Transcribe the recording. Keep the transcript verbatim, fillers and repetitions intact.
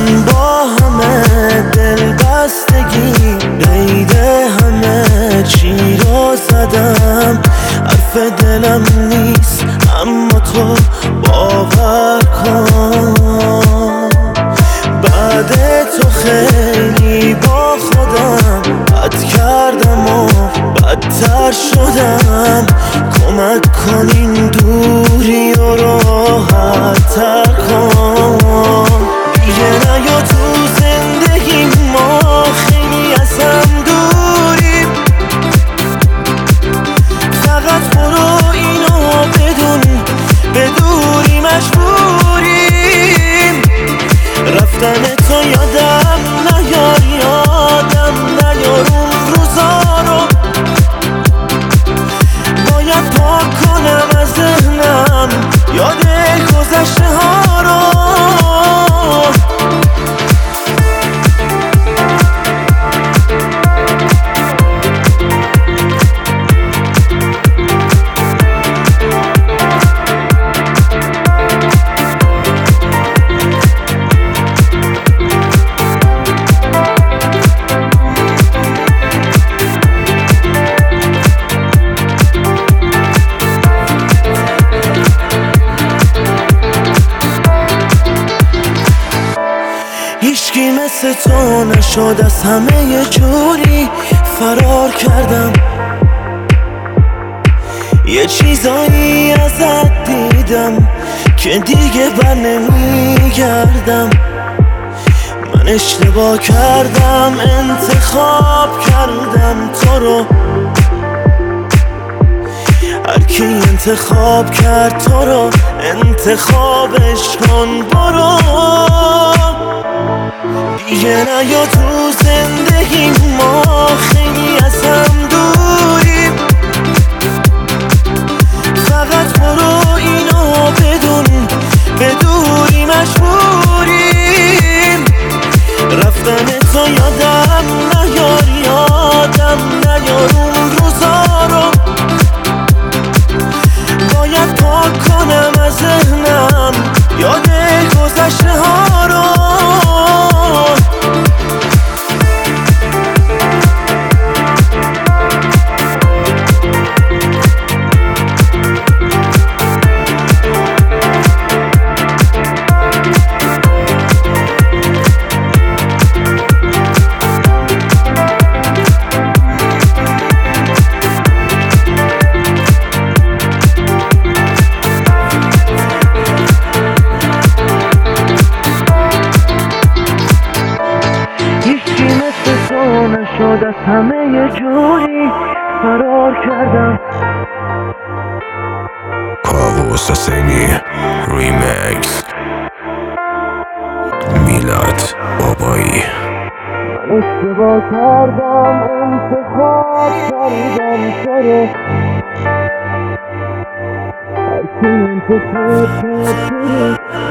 من با همه دل بستگی قید همه چی رو زدم، حرف دلم نیست اما تو باور کن. بعد تو خیلی با خودم بد کردم و بدتر شدم، کمک کن این دوری و راحت تر کن. دیگه نیا تو زندگی ما خیلی از هم دوریم، فقط برو اینو بدون به دوری مجبوریم. رفتن تو یادم نیار، یادم نیار اون روزا رو، باید پاک کنم از ذهنم یاد گذشته ها رو. هیچکی مثل تو نشد، از همه یه جوری فرار کردم. یه چیزایی ازت دیدم که دیگه بر نمیگردم. من اشتباه کردم، انتخاب کردم تو رو. هرکی انتخاب کرد تو رو انتخابش کن، برو. دیگه نیا تو زندگی ما خیلی از هم دوریم، فقط برو اینو بدون به دوری مجبوریم. رفتن تو یادم نیار، یادم نیار اون روزا رو، باید پاک کنم از ذهنم یاد گذشته ها رو. نشد، از همه یه جوری فرار کردم. کاووس حسینی ریمیکس، میلاد بابایی. من اشتباه کردم، انتخاب کردم تو رو. هرکی انتخاب کرد تو رو